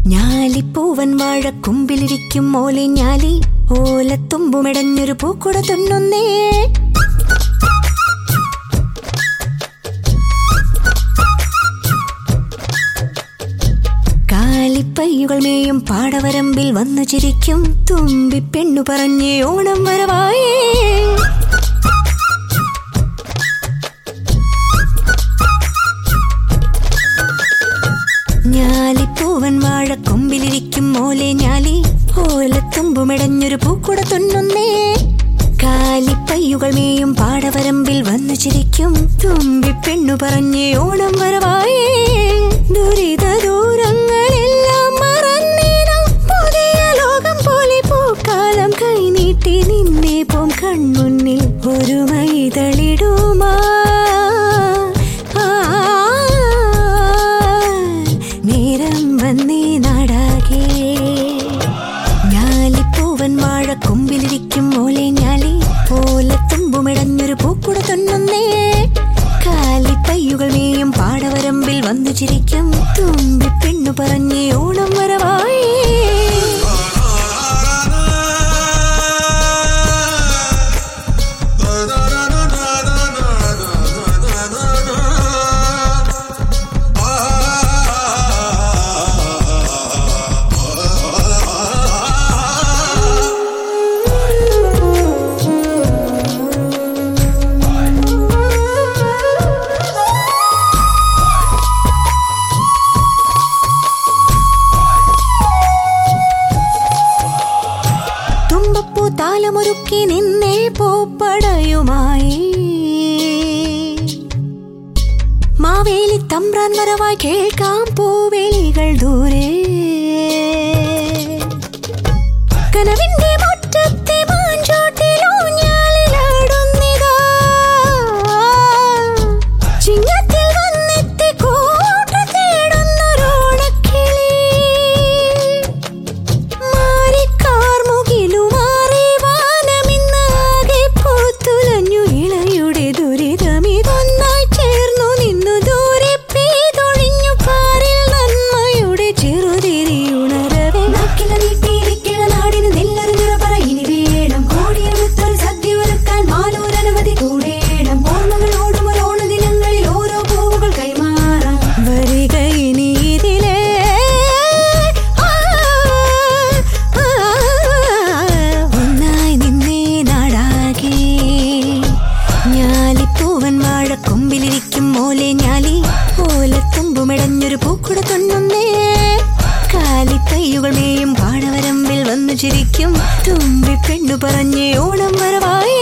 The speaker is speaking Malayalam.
ഞാലിപ്പൂവൻ വാഴക്കൊമ്പിലിരിക്കും ഓലെ ഞാലി ഓലത്തുമ്പുമിടഞ്ഞൊരു പൂക്കുട തുന്നുന്നേ. കാലിപ്പയ്യുകൾ മേയും പാടവരമ്പിൽ വന്നു ചിരിക്കും തുമ്പി പെണ്ണു പറഞ്ഞേ ഓണം വരവായേ. ഞാലിപ്പൂവൻ വാഴക്കൊമ്പിലിരിക്കും ഓലെ ഞാലി ഓലത്തുമ്പുമിടഞ്ഞൊരു പൂക്കുട തുന്നുന്നേ. കാലിപ്പയ്യുകൾ മേയും പാടവരമ്പിൽ വന്നു ചിരിക്കും തുമ്പി പെണ്ണു പറഞ്ഞേ ഓണം വരവായേ. ദുരിത ദൂരങ്ങളെല്ലാം മറന്നേനാം പുതിയ ലോകം പോലെ പൂക്കാലം കൈനീട്ടി നിന്നെ പോം കൺമുന്നിൽ ഒരു മൈതളിടുമാ. നേരം വന്നേ നാടാകെ. ഞാലിപ്പൂവൻ വാഴക്കൊമ്പിലിരിക്കും ഓലെ ഞാലി ഓലത്തുമ്പുമിടഞ്ഞൊരു പൂക്കുട തുന്നുന്നേ. കാലിപ്പയ്യുകൾ മേയും പാടവരമ്പിൽ വന്നു ചിരിക്കും തുമ്പി പെണ്ണു പറഞ്ഞേ ഓണം വരവായേ. താലമൊരുക്കി നിന്നേ പൂപ്പടയുമായി മാവേലി തമ്പ്രാൻ വരവായി കേൾക്കാം പൂവേലികൾ ദൂരെ. കനവിന്റെ മുറ്റത്തെ മാഞ്ചോട്ടിലൂഞ്ഞാലിലാടുന്നിതാ ചിങ്ങത്തിൽ വന്നെത്തി കൂട്ട തേടുന്നൊരോണക്കിളി. മാറിക്കാർമുകിലും കൊമ്പിലിരിക്കും ഓലെ ഞാലി ഓലത്തുമ്പുമിടഞ്ഞൊരു പൂക്കുട തുന്നുന്നേ. കാലിപ്പയ്യുകൾ മേയും പാടവരമ്പിൽ വന്നു ചിരിക്കും തുമ്പി പെണ്ണു പറഞ്ഞേ ഓണം വരവായി.